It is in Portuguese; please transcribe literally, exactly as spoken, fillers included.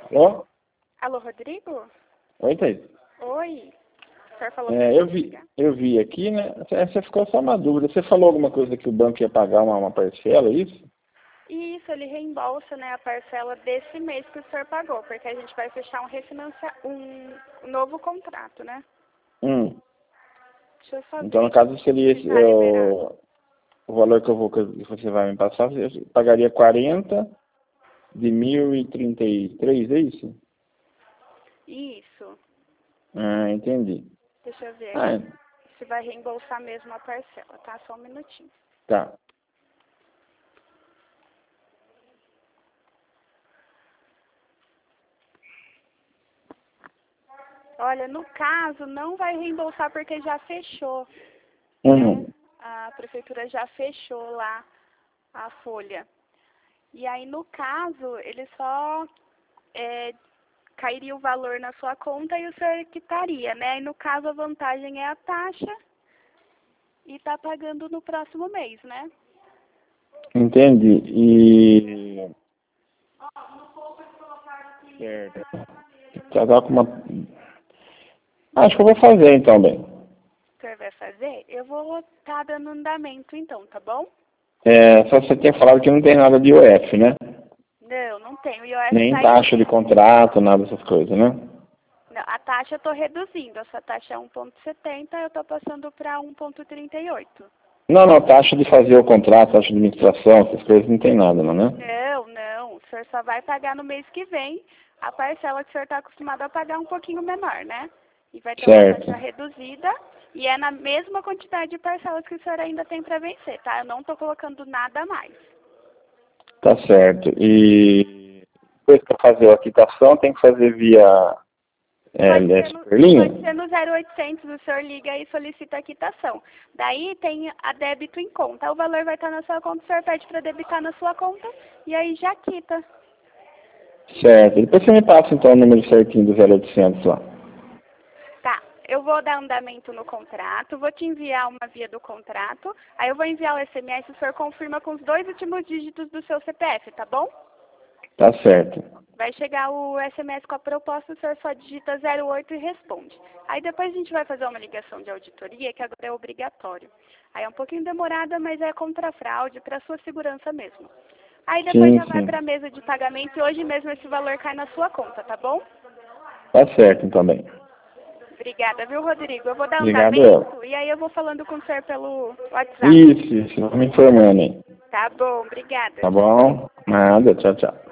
Alô? Alô, Rodrigo? Oi, Thaís. Oi. O senhor falou É, que eu vi, eu vi aqui, né? Você você ficou só uma dúvida. Você falou alguma coisa que o banco ia pagar uma, uma parcela, é isso? Isso, ele reembolsa, né, a parcela desse mês que o senhor pagou, porque a gente vai fechar um refinancia... um novo contrato, né? Hum. Deixa eu só Então, ver no caso, seria se esse, tá é, liberado. o, o valor que, eu vou, que você vai me passar, você pagaria quarenta de mil e trinta e três, é isso? Isso. Ah, entendi. Deixa eu ver Ah, aqui se vai reembolsar mesmo a parcela, tá? Só um minutinho. tá. Olha, no caso, não vai reembolsar porque já fechou, né? Uhum. A prefeitura já fechou lá a folha. E aí, no caso, ele só é, cairia o valor na sua conta e o senhor quitaria, né? E no caso, a vantagem é a taxa e tá pagando no próximo mês, né? Entendi. E... Certo. Já tá com uma... Acho que eu vou fazer, então, bem. O senhor vai fazer? Eu vou estar dando andamento, então, tá bom? É, só você tinha falado que não tem nada de I O F, né? Não, não tem. O I O F Nem tá taxa de isento. contrato, nada dessas coisas, né? Não, a taxa eu estou reduzindo. Essa taxa é um vírgula setenta, eu estou passando para um vírgula trinta e oito. Não, não, taxa de fazer o contrato, taxa de administração, essas coisas não tem nada, não, né? Não, não. O senhor só vai pagar no mês que vem a parcela que o senhor está acostumado a pagar um pouquinho menor, né? E vai ter uma Certo. taxa reduzida e é na mesma quantidade de parcelas que o senhor ainda tem para vencer, tá? Eu não estou colocando nada a mais. Tá certo. E depois para fazer a quitação tem que fazer via é, Pode é, ser, no, pode Superlinha? ser no zero oitocentos, o senhor liga e solicita a quitação. Daí tem a débito em conta. O valor vai estar na sua conta, o senhor pede para debitar na sua conta e aí já quita. Certo. Depois você me passa então o número certinho do zero oitocentos lá. Tá, eu vou dar andamento no contrato, vou te enviar uma via do contrato, aí eu vou enviar o S M S, o senhor confirma com os dois últimos dígitos do seu C P F, tá bom? Tá certo. Vai chegar o S M S com a proposta, o senhor só digita zero oito e responde. Aí depois a gente vai fazer uma ligação de auditoria, que agora é obrigatório. Aí é um pouquinho demorada, mas é contra a fraude, para sua segurança mesmo. Aí depois Sim, já vai sim. para a mesa de pagamento e hoje mesmo esse valor cai na sua conta, tá bom? Tá certo então bem. Obrigada, viu, Rodrigo? Eu vou dar Obrigado eu. andamento e aí eu vou falando com o senhor pelo WhatsApp. Isso, isso. Vou me informando aí. Tá bom, obrigada. Tá Tchau, tchau. bom? Nada, tchau, tchau.